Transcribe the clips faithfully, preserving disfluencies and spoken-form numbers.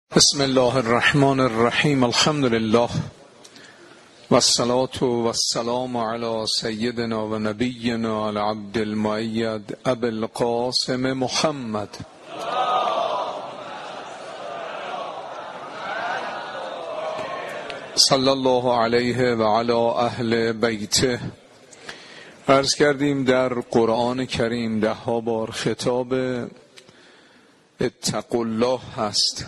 بسم الله الرحمن الرحیم. الحمد لله و الصلاة و السلام علی سیدنا و نبینا العبد المؤید ابی القاسم محمد صلی الله علیه و علی اهل بیته. عرض کردیم در قرآن کریم ده ها بار خطاب اتقوا الله هست.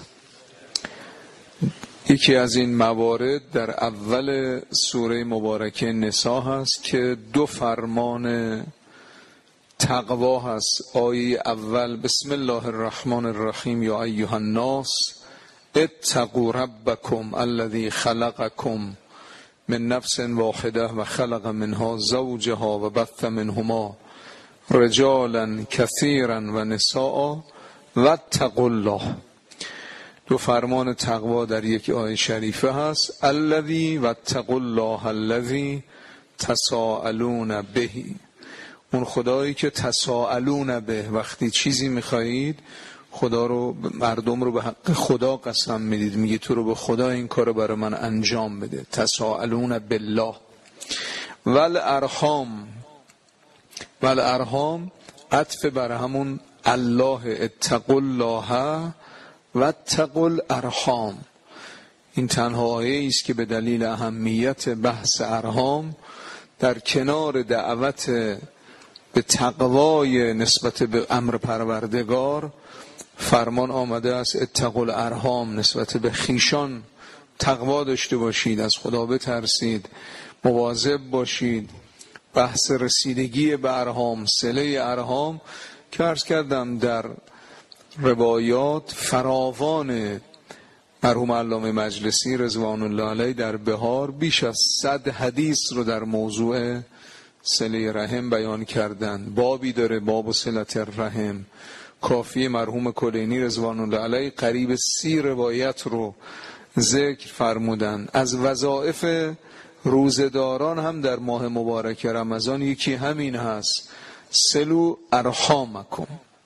یکی از این موارد در اول سوره مبارکه نساء هست که دو فرمان تقوا هست. آیه اول بسم الله الرحمن الرحیم یا ایها الناس اتقوا ربکم الذی خلقکم من نفس واحده و خلق منها زوجها و بث منهما رجالا کثیرا و نساء واتقوا الله. دو فرمان تقوا در یک آیه شریفه هست. الذی واتقوا الله الذی تساءلون به، اون خدایی که تساءلون به، وقتی چیزی میخواهید خدا رو، مردم رو به حق خدا قسم میدید، میگه تو رو به خدا این کارو برای من انجام بده. تساءلون بالله. والارحام، والارحام عطف بر همون الله اتقوا الله و اتقوا الارحام. این تنها آیه است که به دلیل اهمیت بحث ارحام در کنار دعوت به تقوای نسبت به امر پروردگار فرمان آمده است اتقوا الارحام، نسبت به خیشان تقوا داشته باشید، از خدا بترسید، مواظب باشید. بحث رسیدگی به ارحام، صله ارحام که عرض کردم در روایات فراوان. مرحوم علامه مجلسی رضوان الله علیه در بهار بیش از صد حدیث رو در موضوع صله رحم بیان کردن. بابی داره باب صلت الرحم. کافی مرحوم کلینی رضوان الله علیه قریب سی روایت رو ذکر فرمودن. از وظایف روزداران هم در ماه مبارک رمضان یکی همین هست، صلوا ارحامکم.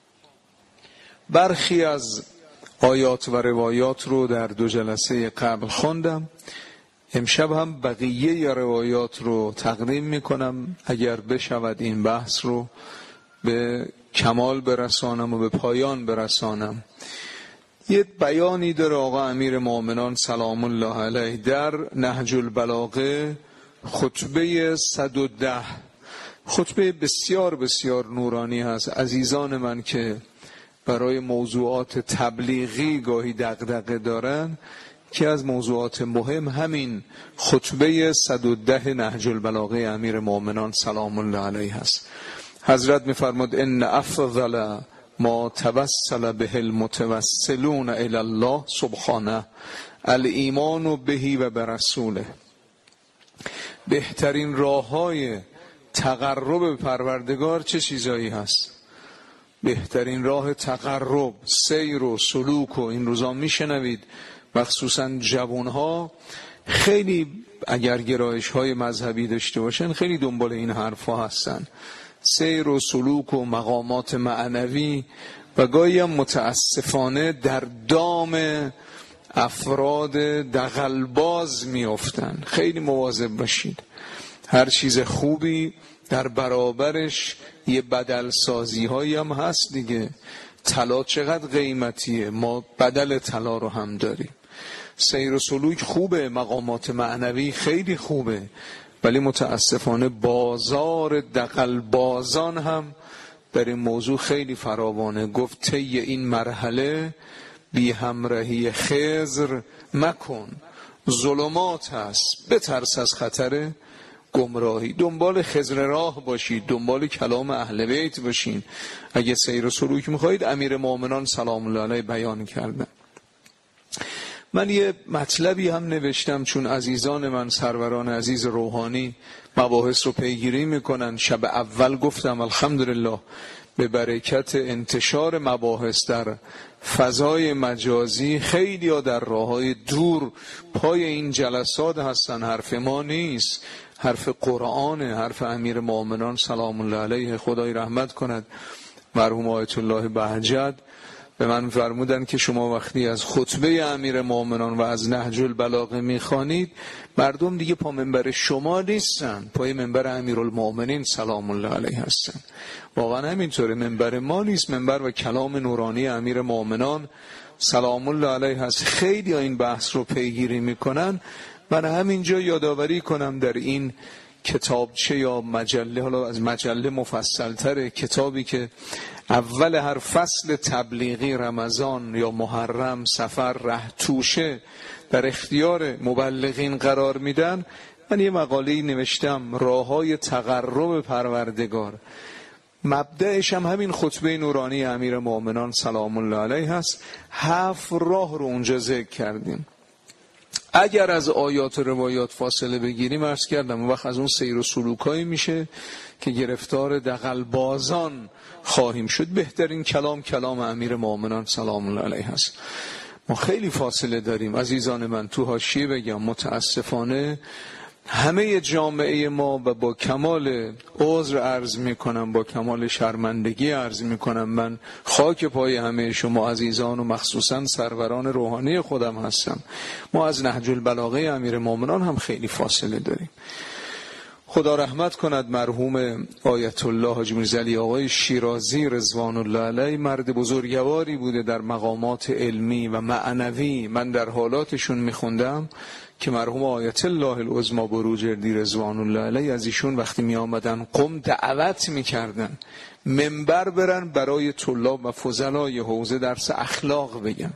برخی از آیات و روایات رو در دو جلسه قبل خوندم. امشب هم بقیه روایات رو تقدیم میکنم اگر بشود این بحث رو به کمال برسانم و به پایان برسانم. یه بیانی داره آقا امیر مومنان سلام الله علیه در نهج البلاغه، خطبه صد و ده. خطبه بسیار بسیار نورانی هست. عزیزان من که برای موضوعات تبلیغی گاهی دغدغه دارن، که از موضوعات مهم همین خطبه صد و ده نهج البلاغه امیر مومنان سلام الله علیه هست. حضرت میفرماد ان افضل ما توسل به المتوسلون الی الله سبحانه الایمان بهی و برسوله. بهترین راههای تقرب به پروردگار چه چیزایی هست؟ بهترین راه تقرب، سیر و سلوک و این روزا میشنوید مخصوصا جوانها خیلی اگر گرایش های مذهبی داشته باشن خیلی دنبال این حرفا هستن. سیر و سلوک و مقامات معنوی و گاهی هم متاسفانه در دام افراد دغلباز میافتن. خیلی مواظب باشید. هر چیز خوبی در برابرش یه بدل سازی هایی هم هست دیگه. طلا چقدر قیمتیه، ما بدل طلا رو هم داریم. سیر و سلوک خوبه، مقامات معنوی خیلی خوبه، ولی متاسفانه بازار دغل بازان هم در این موضوع خیلی فراوانه. گفت طی این مرحله بی همراهی خضر مکن، ظلمات هست، بترس از خطر گمراهی. دنبال خضر راه باشید، دنبال کلام اهل بیت باشین. اگه سیر و سلوک میخواهید امیر مومنان سلام الله علیه بیان کردن. من یه مطلبی هم نوشتم چون عزیزان من سروران عزیز روحانی مباحث رو پیگیری میکنن. شب اول گفتم الحمدلله به برکت انتشار مباحث در فضای مجازی خیلی ها در راههای دور پای این جلسات هستن. حرف ما نیست، حرف قرآنه، حرف امیر مومنان سلام الله علیه، خدای رحمت کند. مرحوم آیت الله بهجت به من فرمودن که شما وقتی از خطبه امیر مومنان و از نهج البلاغه میخوانید مردم دیگه پا منبر شما نیستن، پای منبر امیرالمؤمنین سلام الله علیه هستن. واقعا همینطوره، منبر ما نیست، منبر و کلام نورانی امیر مومنان سلام الله علیه هست. خیلی ها این بحث رو پیگیری میکنن. من همینجا یادآوری کنم در این کتابچه یا مجله، حالا از مجله مفصل تره، کتابی که اول هر فصل تبلیغی رمضان یا محرم سفر ره توشه در اختیار مبلغین قرار میدن، من یه مقاله‌ای نوشتم راههای تقرب پروردگار. مبدأش هم همین خطبه نورانی امیر مومنان سلام الله علیه هست. هفت راه رو اونجا ذکر کردیم. اگر از آیات و روایات فاصله بگیریم عرض کردم اون وقت از اون سیر و سلوکایی میشه که گرفتار دغل‌بازان خواهیم شد. بهترین کلام کلام امیر مومنان سلام الله علیه هست. ما خیلی فاصله داریم عزیزان من. تو حاشیه بگم متاسفانه همه جامعه ما و با کمال عذر عرض میکنم، با کمال شرمندگی عرض میکنم، من خاک پای همه شما عزیزان و مخصوصا سروران روحانی خودم هستم. ما از نهج البلاغه امیر مومنان هم خیلی فاصله داریم. خدا رحمت کند مرحوم آیت الله حاجی میرزا علی آقای شیرازی رضوان الله علیه، مرد بزرگواری بوده در مقامات علمی و معنوی. من در حالاتشون میخوندم که مرحوم آیت الله العظمی بروجردی رضوان الله علیه از ایشون وقتی می آمدن قم دعوت میکردن منبر برن برای طلاب و فضلای حوزه درس اخلاق بگن.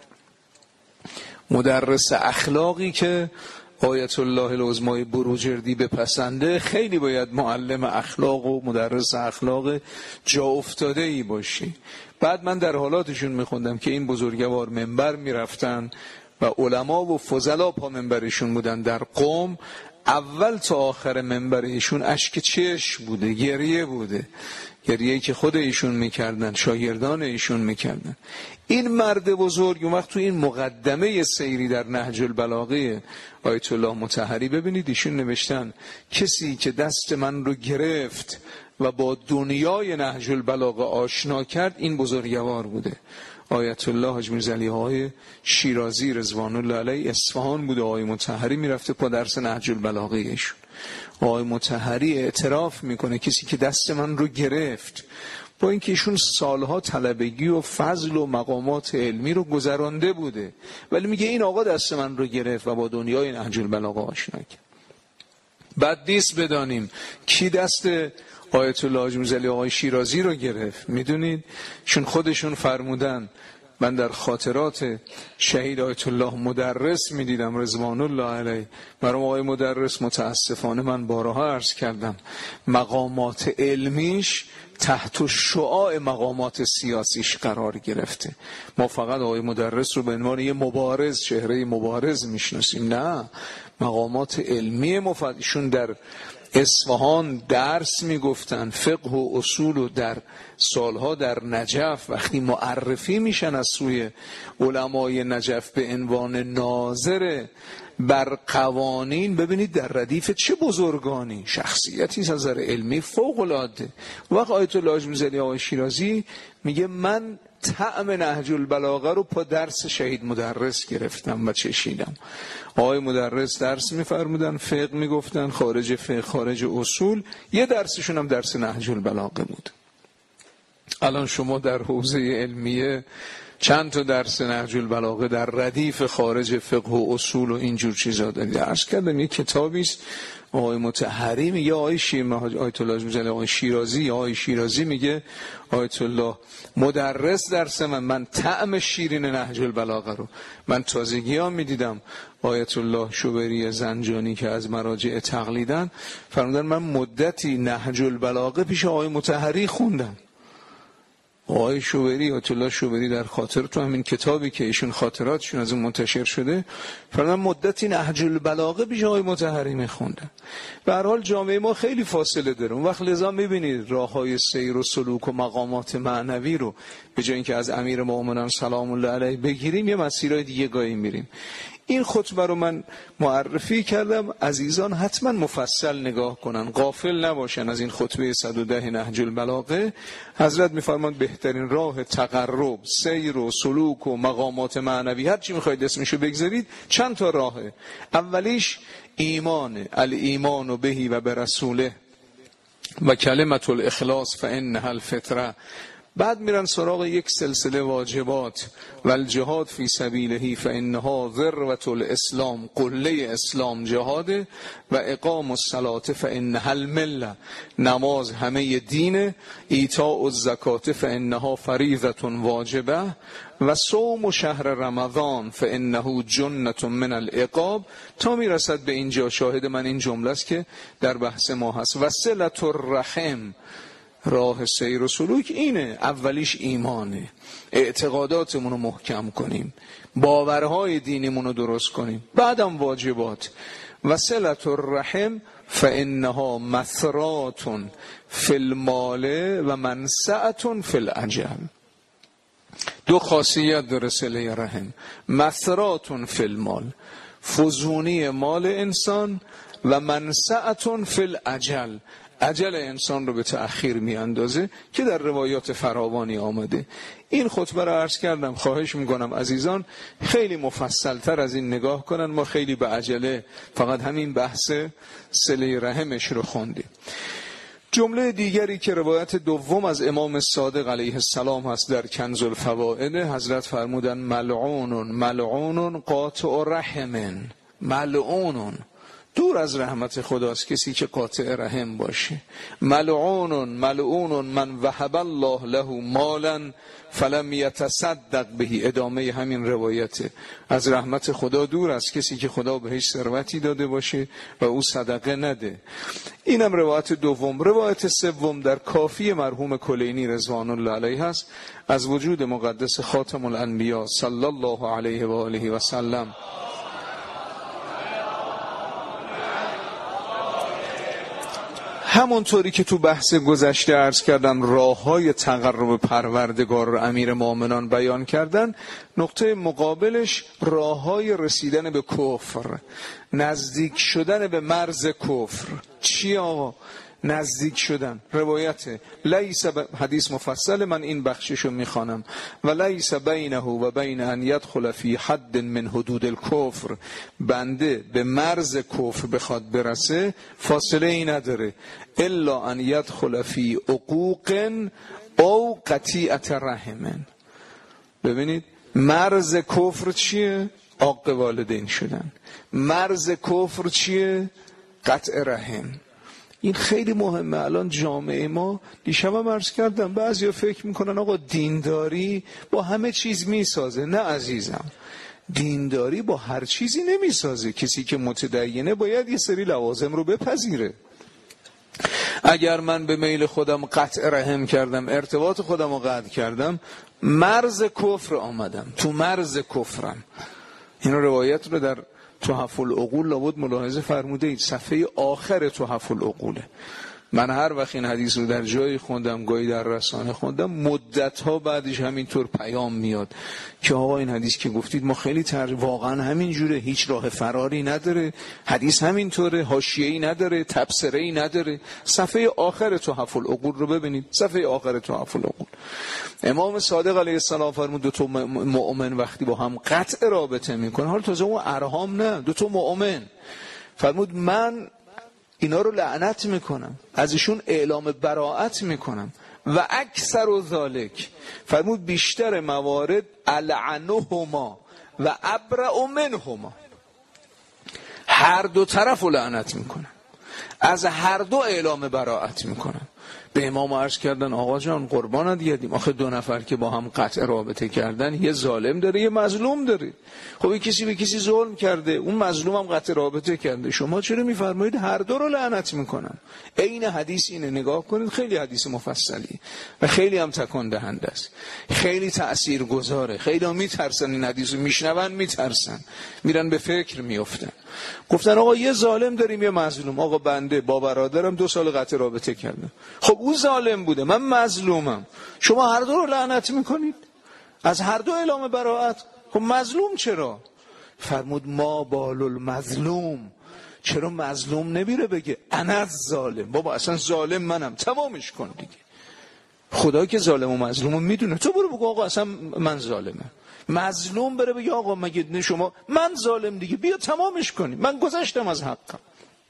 مدرس اخلاقی که آیت الله العظمی بروجردی بپسنده خیلی باید معلم اخلاق و مدرس اخلاق جا افتاده ای باشی. بعد من در حالاتشون میخوندم که این بزرگوار منبر میرفتن و علما و فضلا پا منبرشون بودن در قم. اول تا آخر منبر ایشون اشک چشم بوده، گریه بوده، گریه‌ای که خود ایشون میکردن، شاگردان ایشون میکردن. این مرد بزرگ اون وقت تو این مقدمه سیری در نهج البلاغه آیت الله مطهری ببینید ایشون نوشتن کسی که دست من رو گرفت و با دنیای نهج البلاغه آشنا کرد این بزرگوار بوده. آیت الله حاج میرزا علی آقای شیرازی رضوان الله علیه اصفهان بوده. آقای مطهری میرفته پا درس نهج البلاغه ایشون. آقای مطهری اعتراف میکنه کسی که دست من رو گرفت، با اینکه ایشون سالها طلبگی و فضل و مقامات علمی رو گذرانده بوده، ولی میگه این آقا دست من رو گرفت و با دنیای نهج البلاغه آشنا کرد. بعد نیست بدانیم کی دست آیت الله حاج میرزا علی آقای شیرازی رو گرفت. میدونید چون خودشون فرمودن، من در خاطرات شهید آیت الله مدرس میدیدم رضوان الله علیه، مرحوم آقای مدرس متاسفانه من بارها عرض کردم مقامات علمیش تحت شعاع مقامات سیاسیش قرار گرفته. ما فقط آقای مدرس رو به عنوان یه مبارز، چهره مبارز میشناسیم. نه، مقامات علمی مفادشون در اصفهان درس میگفتن، فقه و اصول و در سالها در نجف وقتی معرفی میشن از سوی علمای نجف به عنوان ناظر بر قوانین، ببینید در ردیف چه بزرگانی، شخصیتی از نظر علمی فوق العاده. وقت آیت الله حاج میرزا علی آقای شیرازی میگه من طعم نهج البلاغه رو پا درس شهید مدرس گرفتم و چشیدم. آقای مدرس درس میفرمودن، فقه میگفتن، خارج فقه، خارج اصول، یه درسشون هم درس نهج البلاغه بود. الان شما در حوزه علمیه چند تا درس نهج البلاغه در ردیف خارج فقه و اصول و اینجور چیزا دارید. عرض کردم یه کتابی است آقای مطهری میگه آقای شیر آیت الله میگه آقای شیرازی آقای شیرازی میگه آیت الله مدرس درس من من طعم شیرین نهج البلاغه رو من تازگی ها میدیدم. آیت الله شوبری زنجانی که از مراجع تقلیدن فرمودن من مدتی نهج البلاغه پیش آقای مطهری خوندم. آقای شوبری آیت الله شوبری در خاطر تو همین کتابی که ایشون خاطراتشون از اون منتشر شده فرمودن مدتی نهج البلاغه پیش آقای مطهری میخوندن. به هر حال جامعه ما خیلی فاصله داره. اون وقت لذا میبینید راههای سیر و سلوک و مقامات معنوی رو به جای اینکه از امیر مومنان سلام الله علیه بگیریم یه مسیرهای دیگه گاهی میریم. این خطبه رو من معرفی کردم، عزیزان حتما مفصل نگاه کنن، غافل نباشن از این خطبه صد و ده نهج البلاغه. حضرت میفرماند بهترین راه تقرب، سیر و سلوک و مقامات معنوی، هر چی میخواید اسمشو بگذارید، چند تا راهه. اولیش ایمان، الایمان بهی و برسوله و کلمت الاخلاص فانها الفطره. بعد میرن سراغ یک سلسله واجبات، و الجهاد فی سبیله فانها ذروة الاسلام، قله اسلام جهاده، و اقام الصلاة فانها المله، نماز همه دینه، ایتاء الزکات فانها فریضة واجبه، و صوم شهر رمضان فانه جنة من العقاب، تا میرسد به اینجا. شاهد من این جمله است که در بحث ما هست. و صلة الرحم، راه سیر و سلوک اینه. اولیش ایمانه، اعتقاداتمون رو محکم کنیم، باورهای دینیمون رو درست کنیم، بعدم واجبات. و صلة الرحم فانها مثرات فی المال و منسعة فی الاجل. دو خاصیت داره صله رحم، مثرات فی المال، فزونی مال انسان، و منسعة فی الاجل، اجل انسان رو به تأخیر می اندازه که در روایات فراوانی آمده. این خطبه رو عرض کردم، خواهش میکنم عزیزان خیلی مفصل تر از این نگاه کنن. ما خیلی به عجله فقط همین بحث صله رحمش رو خوندیم. جمله دیگری که روایت دوم از امام صادق علیه السلام هست در کنز الفوائد، حضرت فرمودن ملعون ملعون قاطع رحم. ملعون، دور از رحمت خداست کسی که قاطع رحم باشه. ملعون ملعون من وهب الله له مالا فلم یتصدق بهی. ادامه همین روایته. از رحمت خدا دور است کسی که خدا بهش ثروتی داده باشه و او صدقه نده. اینم روایت دوم. روایت سوم در کافی مرحوم کلینی رضوان الله علیه است، از وجود مقدس خاتم الانبیا صلی الله علیه و آله و سلم. همونطوری که تو بحث گذشته عرض کردم راه‌های تقرب پروردگار رو امیر مومنان بیان کردن، نقطه مقابلش راه‌های رسیدن به کفر، نزدیک شدن به مرز کفر. چی آقا؟ نزدیک شدن. روایت لیس ب... حدیث مفصل، من این بخششو میخوانم. و لیس بینه و بین ان یدخل فی حد من حدود الکفر، بنده به مرز کفر بخواد برسه فاصله ای نداره، الا ان یدخل فی عقوق او قطیعت رحم. ببینید مرز کفر چیه؟ عاق والدین شدن. مرز کفر چیه؟ قطع رحم. این خیلی مهمه. الان جامعه ما، دیشب هم عرض کردم، بعضیا فکر میکنن آقا دینداری با همه چیز میسازه. نه عزیزم، دینداری با هر چیزی نمیسازه. کسی که متدینه باید یه سری لوازم رو بپذیره. اگر من به میل خودم قطع رحم کردم، ارتباط خودم رو قطع کردم، مرز کفر آمدم، تو مرز کفرم. این روایت رو در تحف العقول لابد ملاحظه فرموده اید، صفحه آخر تحف العقوله. من هر وقت این حدیث رو در جایی خوندم، گاهی در رسانه خوندم، مدت ها بعدش همینطور پیام میاد که آقا این حدیث که گفتید ما خیلی تر... واقعا همین جوره، هیچ راه فراری نداره، حدیث همینطوره، حاشیه‌ای نداره، تبصره‌ای نداره. صفحه آخر تحف العقول رو ببینید، صفحه آخر تحف العقول. امام صادق علیه السلام فرمود دو تا مؤمن وقتی با هم قطع رابطه میکنن، حالا تازه اون ارحام نه، دو تا مؤمن، فرمود من اینا رو لعنت میکنم، ازشون اعلام براءت میکنم. و اکثر و ذالک، فرمود بیشتر موارد العنهما و ابرأ منهما، هر دو طرف رو لعنت میکنم، از هر دو اعلام براءت میکنم. به امام عرض کردن آقا جان قربانت گردیم، آخه دو نفر که با هم قطع رابطه کردن، یه ظالم داره یه مظلوم داره. خب یه کسی به کسی ظلم کرده، اون مظلوم هم قطع رابطه کرده، شما چرا میفرمایید هر دو رو لعنت میکنن؟ عین حدیث اینه، نگاه کنید، خیلی حدیث مفصلی و خیلی هم تکان دهنده است، خیلی تأثیر گذاره. خیلی هم میترسن این حدیث رو میشنون، میترسن، میرن به فکر میافتن. گفتن آقا یه ظالم داریم یه مظلوم. آقا بنده با برادرم دو سال قطع رابطه کردم، خب او ظالم بوده من مظلومم، شما هر دو رو لعنت میکنید، از هر دو اعلام براءت. خب مظلوم چرا؟ فرمود ما بال المظلوم، چرا مظلوم نمیره بگه انا ظالم؟ بابا اصلا ظالم منم، تمامش کن دیگه. خدا که ظالم و مظلوم رو میدونه، تو برو بگو آقا اصلا من ظالمم. مظلوم بره بگه آقا مگه شما من ظالم دیگه، بیا تمامش کنیم، من گذشتم از حقم.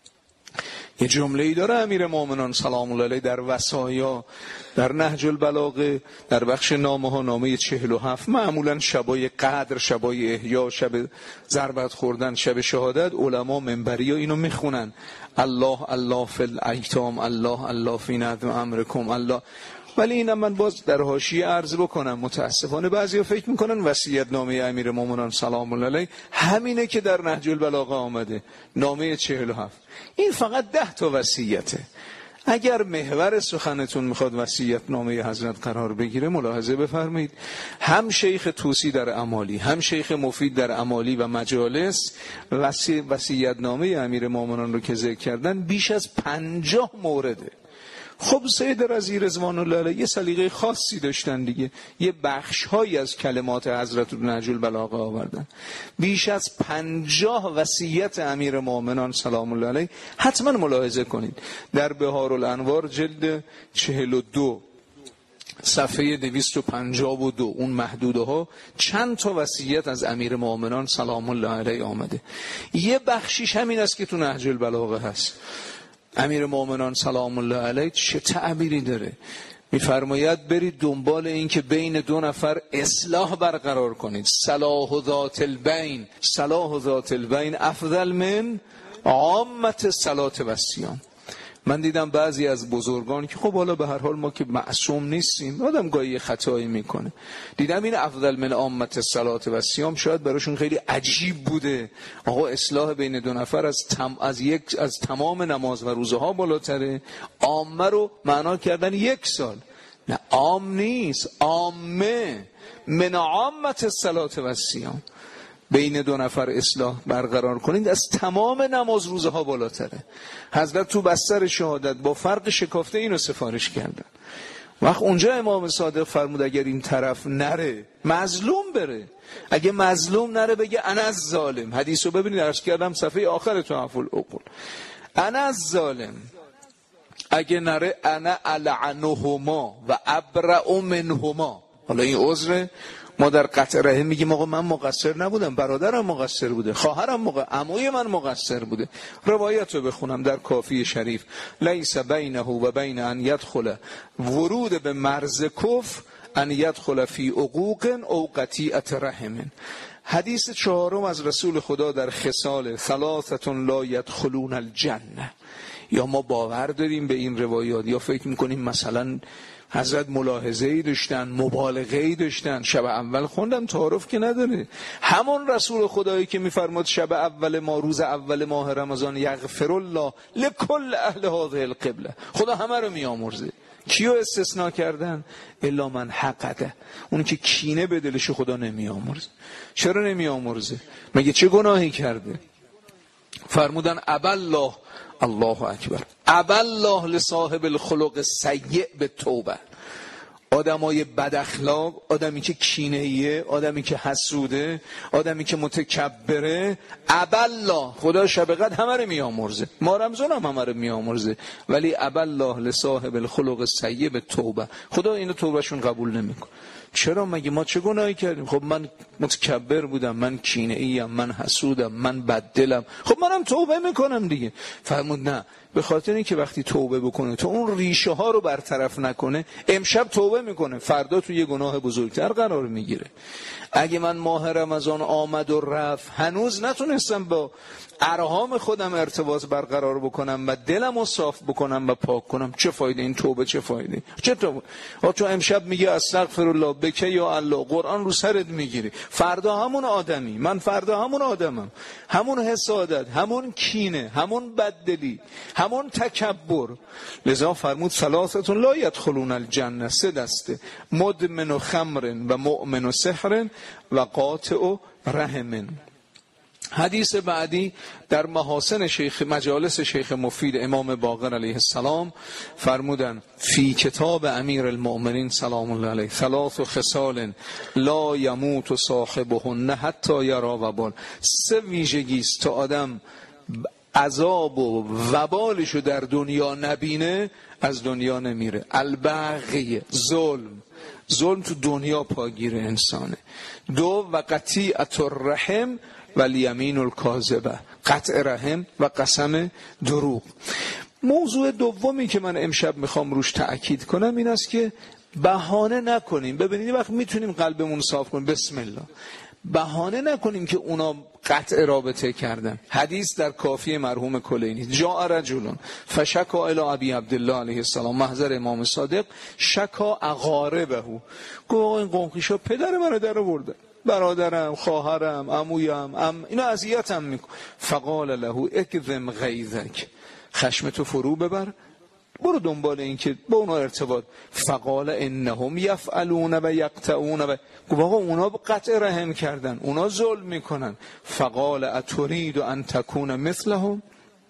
یه جمله ای داره امیر مومنان سلام الله علیه در وصایا در نهج البلاغه در بخش نامه ها، نامه چهل و هفت، معمولا شبای قدر، شبای احیا، شب ضربت خوردن، شب شهادت، علما منبری ها اینو میخونن: الله الله فی الایتام، الله الله فی نظم امرکم الله. ولی اینم من باز در حاشیه عرض بکنم، متاسفانه بعضیا فکر میکنن وصیت نامه امیر مومنان سلام الله علیه همینه که در نهج البلاغه آمده، نامه چهل و هفت. این فقط ده تا وصیته. اگر محور سخنتون میخواد وصیت نامه حضرت قرار بگیره، ملاحظه بفرمایید هم شیخ طوسی در امالی، هم شیخ مفید در امالی و مجالس وصی... وصیت نامه امیر مومنان رو که ذکر کردن بیش از پنجاه مورده. خب سید رضی رضوان الله علیه یه سلیقه خاصی داشتن دیگه، یه بخش‌هایی از کلمات حضرت رو نهج البلاغه آوردن. بیش از پنجاه وصیت امیر مومنان سلام الله علیه حتما ملاحظه کنید. در بهار الانوار جلد چهل و دو صفحه دویست و پنجاه و دو اون محدوده ها چند تا وصیت از امیر مومنان سلام الله علیه آمده. یه بخشیش همین است که تو نهج البلاغه هست. امیر مومنان سلام الله علیه چه تعبیری داره؟ میفرماید برید دنبال این که بین دو نفر اصلاح برقرار کنید. صلاح ذات البین، صلاح ذات البین افضل من عامت صلات و صیام. من دیدم بعضی از بزرگان که خب حالا به هر حال ما که معصوم نیستیم، آدم گاهی خطایی میکنه، دیدم این افضل من عامت صلات و صیام شاید براشون خیلی عجیب بوده. آقا اصلاح بین دو نفر از تم از یک از تمام نماز و روزه ها بالاتره. عامه رو معنا کردن یک سال، نه عام نیست، عامه من عامت صلات و صیام. بین دو نفر اصلاح برقرار کنید از تمام نماز روزه ها بالاتره. حضرت تو بستر شهادت با فرق شکافته اینو سفارش کردن. وقت اونجا امام صادق فرمود اگر این طرف نره مظلوم بره، اگه مظلوم نره بگه انا الظالم. حدیثو ببینید، عرض کردم صفحه آخر تحف العقول، انا الظالم. اگه نره انا العنهما و ابرأ منهما. حالا این عذره، ما در قطع رحم میگیم آقا من مقصر نبودم، برادرم مقصر بوده، خواهرم مقصر، عموی من مقصر بوده. روایت رو بخونم در کافی شریف: لیس بینه و بین ان یدخل ورود به مرز کفر ان یدخل فی عقوق او قطیعة رحم. حدیث چهارم از رسول خدا در خصال ثلاثة لا یدخلون الجنه. یا ما باور داریم به این روایات یا فکر میکنیم مثلا حضرت ملاحظه‌ای داشتن، مبالغه‌ای داشتن. شب اول خوندم، تعارف که نداره. همون رسول خدایی که میفرماد شب اول ما، روز اول ماه رمضان، یغفر الله لکل اهل هذه القبله، خدا همه رو میامرزه. کیو استثناء کردن؟ الا من حقده، اون که کینه به دلش خدا نمیامرزه. چرا نمیامرزه؟ مگه چه گناهی کرده؟ فرمودن ابالله، الله اکبر، ابالله لصاحب الخلق السیء به توبه. آدمای بد اخلاق، آدمی که کینه‌ایه، آدمی که حسوده، آدمی که متکبره، ابالله، خدا شب قدر همه رو میامرزه، ما رمضان هم همه رو میامرزه، ولی ابالله لصاحب الخلق السیء به توبه، خدا اینو توبهشون قبول نمیکنه. چرا؟ مگه ما چه گناهی کردیم؟ خب من متکبر بودم، من کینه‌ایم، من حسودم، من بددلم، خب منم توبه میکنم دیگه. فرمود نه، به خاطر اینکه وقتی توبه بکنه تو اون ریشه ها رو برطرف نکنه، امشب توبه میکنه، فردا تو یه گناه بزرگتر قرار میگیره. اگه من ماه رمضان آمد و رفت هنوز نتونستم با ارهام خودم ارتباط برقرار بکنم و دلم رو صاف بکنم و پاک کنم، چه فایده این توبه؟ چه فایده؟ چه توبه؟ تو امشب میگه استغفرالله بکه یا الله، قرآن رو سرت میگیری، فردا همون آدمی، من فردا همون آدمم، همون حسادت، همون کینه، همون بددلی، همون تکبر. لذا فرمود ثلاثه لا یدخلون الجنه، سه دسته: مدمن خمر و مؤمن سحر و قاطع رحم. حدیث بعدی در محاسن شیخ مجالس شیخ مفید امام باقر علیه السلام فرمودن فی کتاب امیر المؤمنین سلام الله علیه ثلاث خصال لا یموت صاحبهن حتی یرا وبال. سه ویژگی است تا آدم عذاب و وبالشو در دنیا نبینه از دنیا نمیره. البغی، ظلم، ظلم تو دنیا پاگیر انسانه. دو و قطیعت الرحم و الیمین الکاذبه، قطع رحم و قسم دروغ. موضوع دومی که من امشب میخوام روش تأکید کنم این است که بهانه نکنیم. ببینید وقت میتونیم قلبمون صاف کنیم، بسم الله، بهانه نکنیم که اونا قطع رابطه کردن. حدیث در کافی مرحوم کلینی، جاء رجل فشکا الی ابی عبدالله علیه السلام، محضر امام صادق، شکا اقاربه، گفت این قومخیشا پدر منو در آوردن، برادرم، خواهرم، عمویم، ام اینا اذیتم میکن. فقال له اکظم غیظک، خشمتو فرو ببر، برو دنبال این که با اونا ارتباط. فقال انهم یفعلون و یقطعون و گفت آقا اونا قطع رحم کردن، اونا ظلم میکنن. فقال اترید ان تکون مثلهم،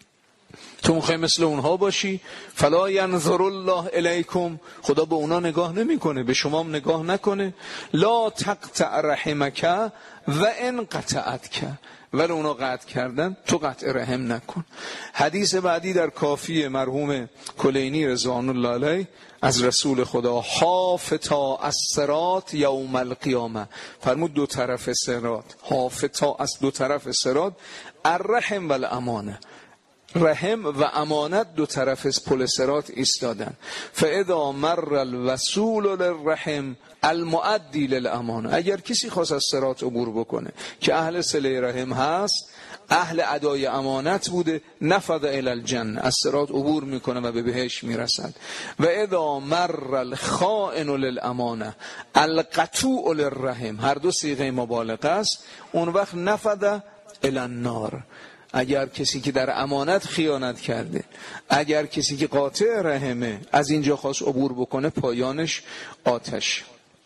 تو میخوای مثل اونها باشی؟ فلا ینظر الله الیکم، خدا به اونا نگاه نمیکنه، به شما هم نگاه نکنه. لا تقطع رحمک و ان قطعتک، ولی اونا قطع کردن تو قطع رحم نکن. حدیث بعدی در کافی مرحوم کلینی رضوان الله علیه از رسول خدا، حافتا الصراط یوم القیامه، فرمود دو طرف صراط، حافتا از دو طرف صراط، الرحم و الامانه، رحم و امانت دو طرف پل صراط ایستادن. فاذا مر الوصول للرحم المؤدی للامانه، اگر کسی خواست از صراط عبور بکنه که اهل صله رحم هست، اهل ادای امانت بوده، نفذ الی الجنه، از صراط عبور میکنه و به بهشت میرسد. و اذا مر الخائن للامانه القطوع للرحم، هر دو صیغه مبالغه است، اون وقت نفذ الی النار، اگر کسی که در امانت خیانت کرده، اگر کسی که قاطع رحمه از اینجا خواست عبور بکنه، پایانش آتش.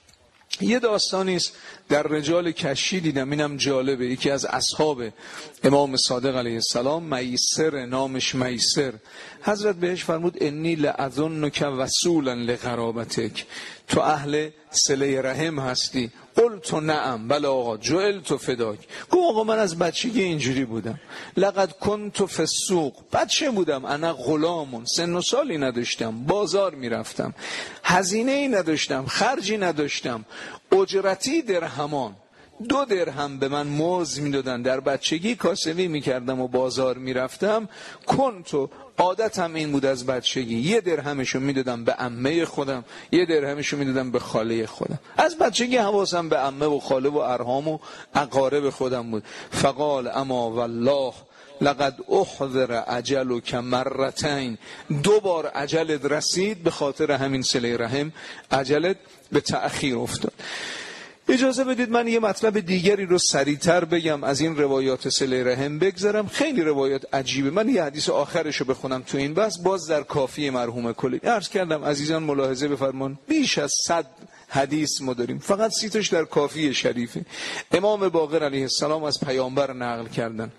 یه داستانی است در رجال کشی دیدم، اینم جالبه. یکی از اصحاب امام صادق علیه السلام، میسر، نامش میسر، حضرت بهش فرمود انی لأظنک وصولا لقرابتک، تو اهل صله رحم هستی؟ قلت نعم، بله آقا، جعلت فداک. گفت آقا من از بچگی اینجوری بودم، لقد کنت فی السوق، بچه بودم، انا غلامون، سن و سالی نداشتم، بازار میرفتم، هزینه ای نداشتم، خرجی نداشتم، اجرتی درهمان، دو درهم به من موز میدادن، در بچگی کاسبی میکردم و بازار میرفتم. کنتو، عادتم این بود از بچگی، یه درهمشو میدادم به عمه خودم، یه درهمشو میدادم به خاله خودم. از بچگی حواسم به عمه و خاله و ارحام و اقارب خودم بود. فقال اما والله لقد احضر اجلک مرتین، دو بار اجلت رسید، به خاطر همین صله رحم اجلت به تأخیر افتاد. اجازه بدید من یه مطلب دیگری رو سریعتر بگم، از این روایات صله رحم بگذرم. خیلی روایات عجیبه. من یه حدیث آخرش رو بخونم تو این بحث، باز در کافی مرحوم کلی. عرض کردم عزیزان ملاحظه بفرمان، بیش از صد حدیث ما داریم، فقط سی تاش در کافی شریفه. امام باقر علیه السلام از پیامبر نقل کردن،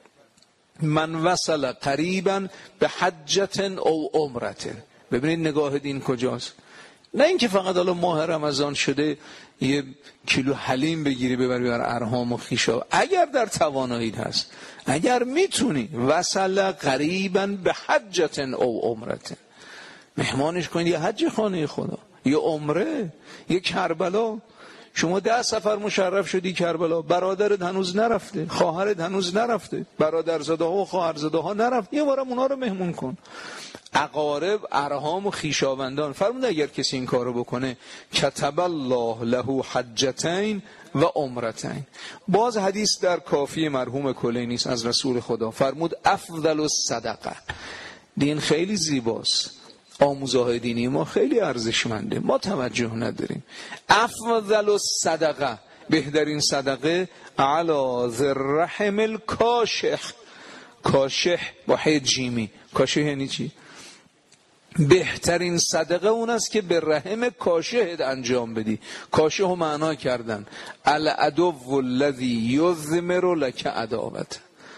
من وصل قریبا به حجت او عمرت. ببینید نگاه دین کجاست. نه اینکه فقط حالا ماه رمضان شده یه کیلو حلیم بگیری ببری بر ارحام و خیشا، اگر در تواناییت هست، اگر میتونی، وصل قریبا به حجت او عمرت، مهمانش کنید یه حج خانه خدا، یه عمره، یه کربلا. شما ده سفر مشرف شدی کربلا، برادرت هنوز نرفته، خواهرت هنوز نرفته، برادرزاده ها و خواهرزاده ها نرفت، یه بارم اونا رو مهمون کن. اقارب، ارحام و خیشاوندان، فرمود اگر کسی این کارو بکنه، کتب الله له حجتین و عمرتین. باز حدیث در کافی مرحوم کلینی است از رسول خدا، فرمود افضل الصدقه. دین خیلی زیباست، آموزهای دینی ما خیلی ارزشمنده، ما توجه نداریم. افضل الصدقه، بهترین صدقه، علی ذی الرحم الکاشح. کاشح با ح جیمی، کاشح یعنی چی؟ بهترین صدقه اون است که به رحم کاشهت انجام بدی. کاشه رو معنا کردن العدو الذی یضمر لک عداوت،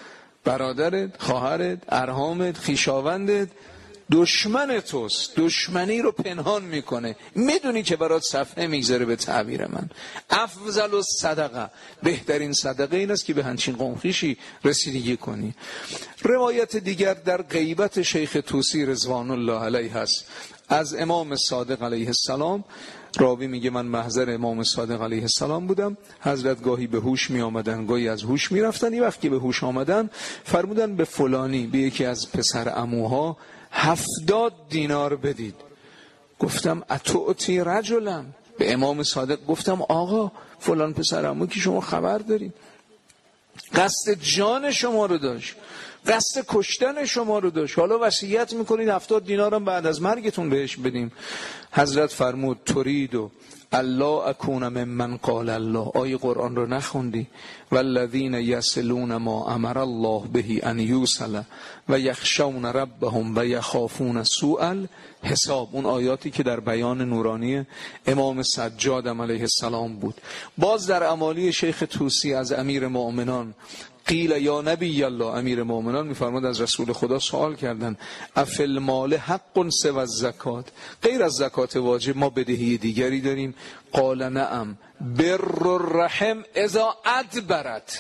برادرت، خواهرت، ارحامت، خویشاوندت دشمن توست، دشمنی رو پنهان میکنه، میدونی که برات صفحه میگذاره. به تعبیر من افضل الصدقه، بهترین صدقه این است که به همچین قوم خویشی رسیدگی کنی. روایت دیگر در غیبت شیخ طوسی رضوان الله علیه هست از امام صادق علیه السلام. راوی میگه من محضر امام صادق علیه السلام بودم، حضرت گاهی به هوش می آمدن گاهی از هوش می رفتن. یه وقتی به هوش آمدن فرمودن به فلانی، به یکی از پسر عموها هفتاد دینار بدید. گفتم اتوتی رجلا، به امام صادق گفتم آقا فلان پسر عمو که شما خبر دارید قصد جان شما رو داشت، قصد کشتن شما رو داشت، حالا وصیت میکنید هفتاد دینارم بعد از مرگتون بهش بدیم. حضرت فرمود تريد الله اکون ممن قال الله، آیه قرآن رو نخوندی؟ والذین یصلون ما امر الله به ان یوصل و یخشون ربهم و یخافون سوء الحساب. اون آیاتی که در بیان نورانی امام سجاد علیه السلام بود. باز در امالی شیخ طوسی از امیر مؤمنان قیل یا نبی الله، امیر مؤمنان میفرماد از رسول خدا سوال کردن افی المال حق سوی الزکات، غیر از زکات واجب ما بدهی دیگری داریم؟ قال نعم بر الرحم اذا ادبرت،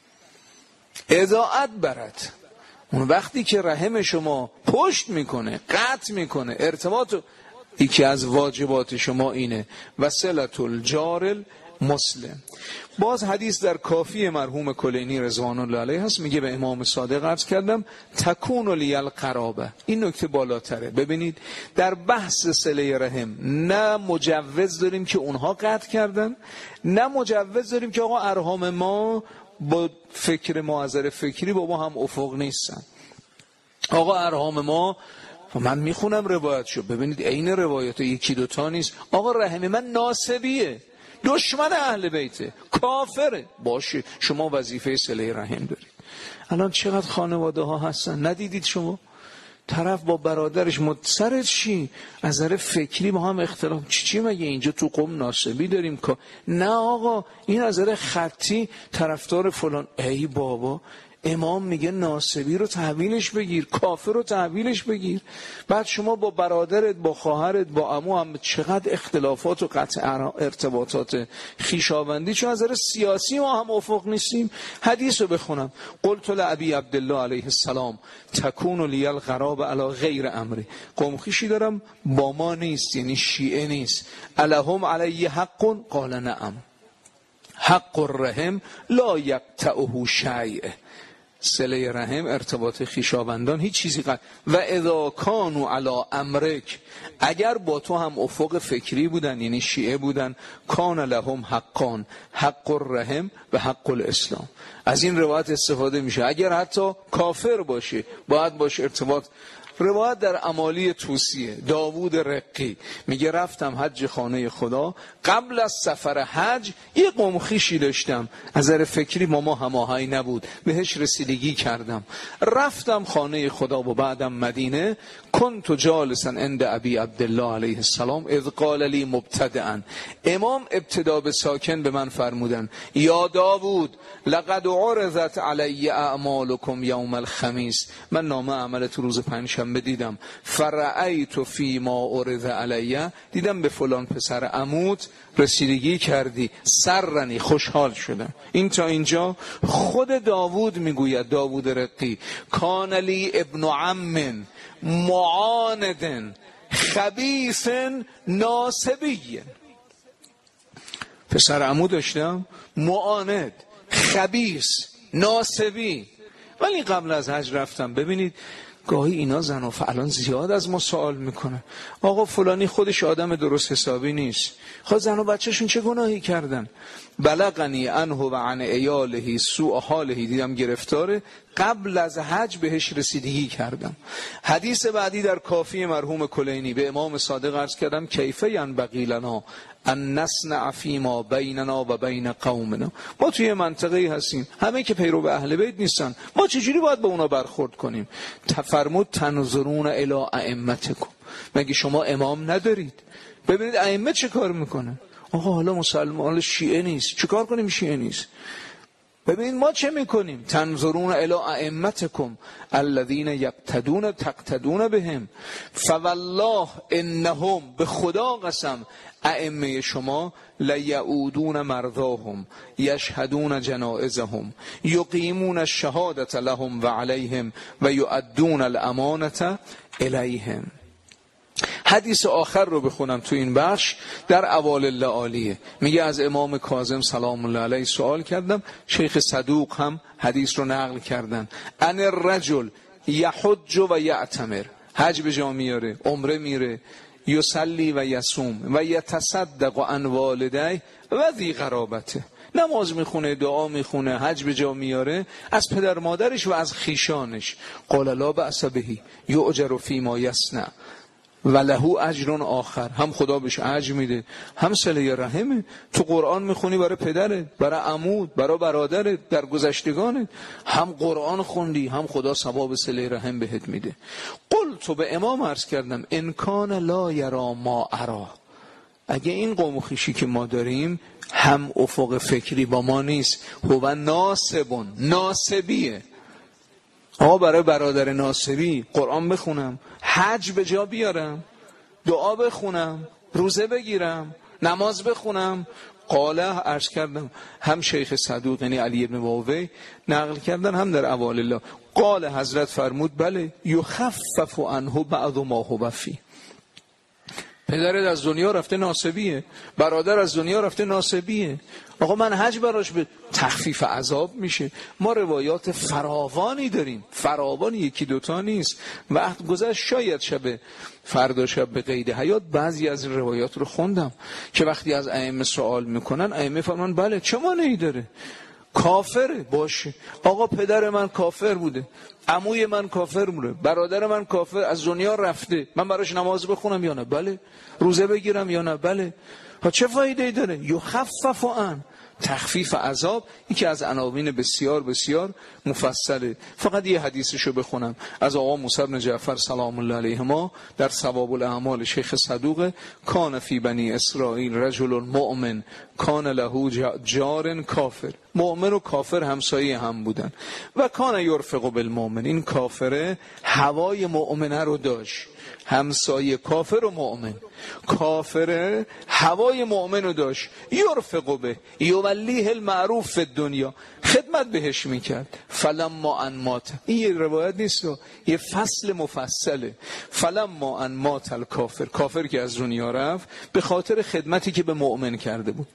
اذا ادبرت، اون وقتی که رحم شما پشت میکنه، قطع میکنه ارتباط، یکی از واجبات شما اینه و صلة الجار مسلم. باز حدیث در کافی مرحوم کلینی رضوان الله علیه هست، میگه به امام صادق عرض کردم تکون لی القرابه. این نکته بالاتره. ببینید در بحث صله رحم نه مجوز داریم که اونها قطع کردن، نه مجوز داریم که آقا ارحام ما با فکر معذر فکری با ما هم افق نیستن. آقا ارحام ما، من میخونم روایتشو ببینید عین روایت یکی دوتا نیست. آقا رحم من ناسبیه، دشمن اهل بیته، کافره، باشه شما وظیفه صله رحم دارید. الان چقدر خانواده ها هستن ندیدید شما؟ طرف با برادرش متصرد چی؟ از نظر فکری با هم اختلاف چی چی مگه اینجا تو قوم ناسبی داریم که نه آقا این از نظر خطی طرفدار فلان. ای بابا امام میگه ناسبی رو تحویلش بگیر، کافر رو تحویلش بگیر. بعد شما با برادرت، با خواهرت، با عمو هم چقدر اختلافات و قطع ارتباطات خویشاوندی، چون از نظر سیاسی ما هم افق نیستیم. حدیث رو بخونم قلت لابی عبدالله علیه السلام تکون لی القرابه علی غیر امری، قوم خویشی دارم با ما نیست، یعنی شیعه نیست. الهم علی حق قال نعم حق الرحم لا یقطعه شیء، صله رحم ارتباط خویشاوندان هیچ چیزی قطع. و اذا کانوا علی امرک، اگر با تو هم افق فکری بودن یعنی شیعه بودن، کان لهم حقان، حق الرحم و حق الاسلام. از این روایت استفاده میشه اگر حتی کافر باشه باید باشه ارتباط. روایت در امالی طوسیه داوود رقی میگه رفتم حج خانه خدا، قبل از سفر حج یه قوم خویشی داشتم، از نظر فکری ما ما هماهنگ نبود، بهش رسیدگی کردم، رفتم خانه خدا و بعدم مدینه. کنت جالسا عند ابی عبدالله علیه السلام اذ قال لی مبتدئا، امام ابتدا به ساکن به من فرمودن یا داوود لقد عرضت علی اعمالکم یوم الخمیس، من نامه عملت روز پنجشنبه دیدم، فرأیت فی ما عرض علی، دیدم به فلان پسر عموت رسیدگی کردی، سرنی خوشحال شدم. این تا اینجا خود داوود میگوید، داوود رقی کان لی ابن عم معاند خبیث ناسبی، پسر عمو داشتم معاند خبیث ناسبی، ولی قبل از حج رفتم. ببینید گاهی اینا زن و فعلان زیاد از ما سوال میکنه، آقا فلانی خودش آدم درست حسابی نیست، خود زن و بچهشون چه گناهی کردن؟ بلغنی عنه و عن عیاله سوء حاله، دیدم گرفتاره، قبل از حج بهش رسیدگی کردم. حدیث بعدی در کافی مرحوم کلینی به امام صادق عرض کردم کیف ینبغی لنا ان نصنع فیما بیننا و بین قومنا، ما توی منطقه‌ای هستیم همه که پیرو به اهل بیت نیستن، ما چجوری باید به اونا برخورد کنیم؟ فرمود تنظرون الی ائمتکم، مگه شما امام ندارید؟ ببینید ائمه چه کار میکنه. آقا حالا مسلمان، حالا شیعه نیست، چه کار کنیم شیعه نیست؟ ببین ما چه میکنیم؟ تنظرون الی ائمتکم الذین یقتدون تقتدون بهم فوالله انهم، به خدا قسم ائمه شما لیعودون مرضاهم یشهدون جنائزهم یقیمون الشهادة لهم و علیهم و یؤدون الامانة الیهم. حدیث آخر رو بخونم تو این بخش، در اوائل لعالیه. میگه از امام کاظم سلام الله علیه سوال کردم، شیخ صدوق هم حدیث رو نقل کردن. ان الرجل یحج و یعتمر، حج به جا میاره، عمره میره، یصلی و یصوم و یتصدق عن والدیه و ذی قرابته، نماز میخونه، دعا میخونه، حج به جا میاره از پدر مادرش و از خیشانش. قال لا بأس به یؤجر فیما یصنع و له اجر آخر، هم خدا بهش اجر میده، هم صله رحمه. تو قرآن میخونی برای پدرت، برای عمود، برای برادرت در گذشتگانت، هم قرآن خوندی، هم خدا ثواب صله رحم بهت میده. قلت، به امام عرض کردم ان کان لا یرا ما ارا، اگه این قوم و خویشی که ما داریم هم افق فکری با ما نیست، هو ناسبون، ناسبیه. آقا برای برادر ناسبی قرآن بخونم، حج به جا بیارم، دعا بخونم، روزه بگیرم، نماز بخونم. قاله عرض کردم، هم شیخ صدوق یعنی علی بن واوی نقل کردن، هم در اوائل الله. قال حضرت فرمود بله یخفف عنه بعض ما هو فی. پدرت از دنیا رفته ناسبیه، برادر از دنیا رفته ناسبیه، آقا من حج براش به تخفیف عذاب میشه. ما روایات فراوانی داریم، فراوانی، یکی دوتا نیست. وقت گذشت، شاید شب فردا شب به قید حیات بعضی از روایات رو خوندم که وقتی از ائمه سوال میکنن، ائمه فرمان بله چه مانعی داره، کافره باشه. آقا پدر من کافر بوده، عموی من کافر بوده، برادر من کافر از دنیا رفته، من براش نماز بخونم یا نه؟ بله. روزه بگیرم یا نه؟ بله. ها چه فایده‌ای داره؟ یخفف عن، تخفیف عذاب، یکی از عناوین بسیار بسیار مفصله. فقط یه حدیثشو بخونم از آقا موسی بن جعفر سلام الله علیهما در ثواب الاعمال شیخ صدوق: کان فی بنی اسرائیل رجل مؤمن کان له جار کافر. مؤمن و کافر همسایه هم بودن. و کان یرفق بالمؤمن، این کافره هوای مؤمنه رو داشت، همسایه کافر و مؤمن. کافر هوای مؤمن رو داشت، یرفق به یولیه المعروف فی الدنیا، خدمت بهش میکرد. فلما ان مات، این یه روایت نیست، یه فصل مفصله. فلما ان مات الکافر، کافر که از دنیا رفت به خاطر خدمتی که به مؤمن کرده بود،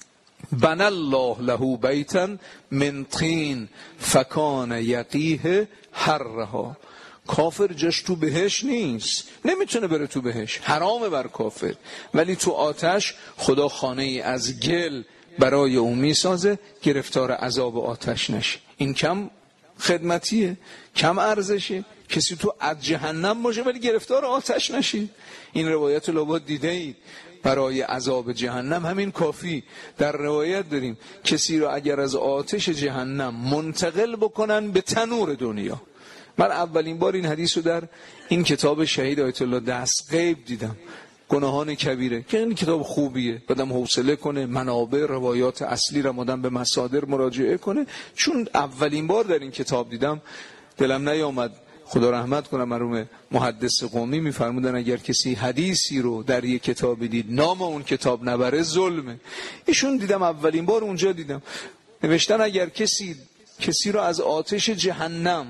بنى الله له بیتا من طین فکان یقیه حرها. کافر جاش تو بهش نیست، نمیتونه بره تو بهش، حرامه بر کافر، ولی تو آتش خدا خانه ای از گل برای اون میسازه گرفتار عذاب آتش نشه. این کم خدمتیه، کم ارزشه. کسی تو از جهنم باشه ولی گرفتار آتش نشه. این روایت رو لابد دیده اید. برای عذاب جهنم همین کافی. در روایت داریم کسی رو اگر از آتش جهنم منتقل بکنن به تنور دنیا. من اولین بار این حدیث رو در این کتاب شهید آیت الله دست غیب دیدم، گناهان کبیره، که این کتاب خوبیه، بدم حوصله کنه، منابع روایات اصلی رو مدام به مصادر مراجعه کنه. چون اولین بار در این کتاب دیدم دلم نیامد. خدا رحمت کنه مرحوم محدث قومی میفرمودن اگر کسی حدیثی رو در یک کتاب دید نام اون کتاب نبره ظلمه. ایشون دیدم اولین بار اونجا دیدم نوشتن اگر کسی کسی رو از آتش جهنم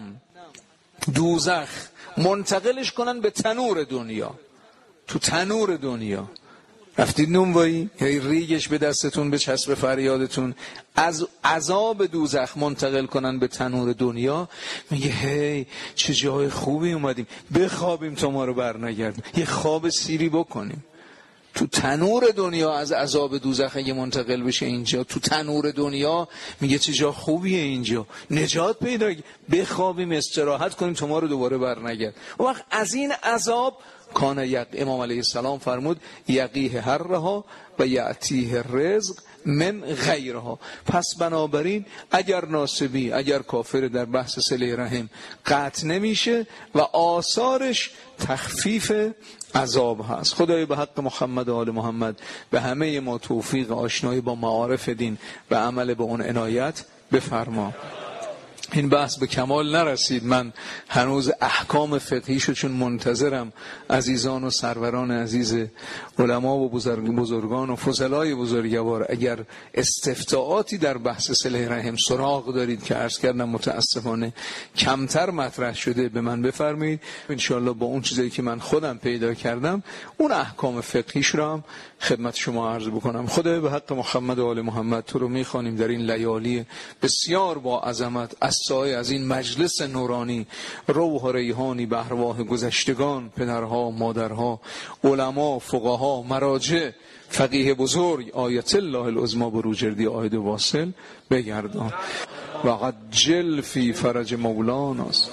دوزخ منتقلش کنن به تنور دنیا، تو تنور دنیا رفتید نونوایی یا ریگش به دستتون به چسب فریادتون، از عذاب دوزخ منتقل کنن به تنور دنیا، میگه هی چه جای خوبی اومدیم، بخوابیم تا ما رو بر نگردیم، یه خواب سیری بکنیم. تو تنور دنیا از عذاب دوزخ اگه منتقل بشه اینجا، تو تنور دنیا میگه چه جا خوبیه اینجا، نجات پیدا، بخوابیم استراحت کنیم تا ما رو دوباره بر نگرد. و وقت از این عذاب کان یق... امام علیه السلام فرمود یقیه هرها و یعتیه رزق من غیرها. پس بنابراین اگر ناسبی، اگر کافر در بحث صله رحم قطع نمیشه و آثارش تخفیف عذاب هست. خدای به حق محمد و آل محمد به همه ما توفیق آشنایی با معارف دین و عمل به اون عنایت بفرما. این بحث به کمال نرسید، من هنوز احکام فقهیشو چون منتظرم عزیزان و سروران عزیز علما و بزرگ بزرگان و فضلای بزرگوار اگر استفتاءاتی در بحث صله رحم سراغ دارید که عرض کردم متاسفانه کمتر مطرح شده به من بفرمایید. انشاءالله با اون چیزایی که من خودم پیدا کردم اون احکام فقهیش رو هم خدمت شما عرض بکنم. خدا به حق محمد و آل محمد تو رو میخوانیم در این لیالی بسیار با عظمت از سایه از این مجلس نورانی، روح و ریحانی به ارواح گذشتگان، پدرها، مادرها، علما، فقها، مراجع، فقیه بزرگ آیت الله العظما بروجردی آید واصل بگردان و عجل فی فرج مولانا.